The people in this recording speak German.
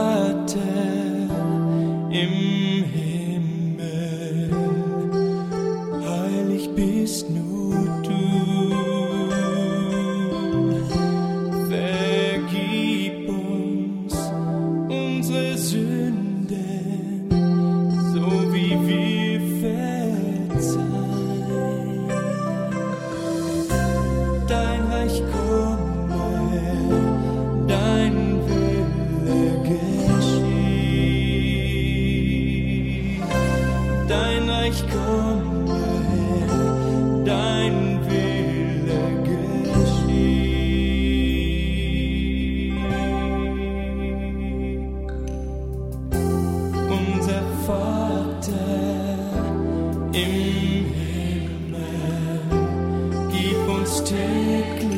Vater im Himmel, heilig bist nur du. Vergib uns unsere Sünden, so wie wir verzeihen. Dein Reich komme, dein Wille geschieht. Dein Reich komme, dein Wille geschieht. Unser Vater im Himmel, gib uns täglich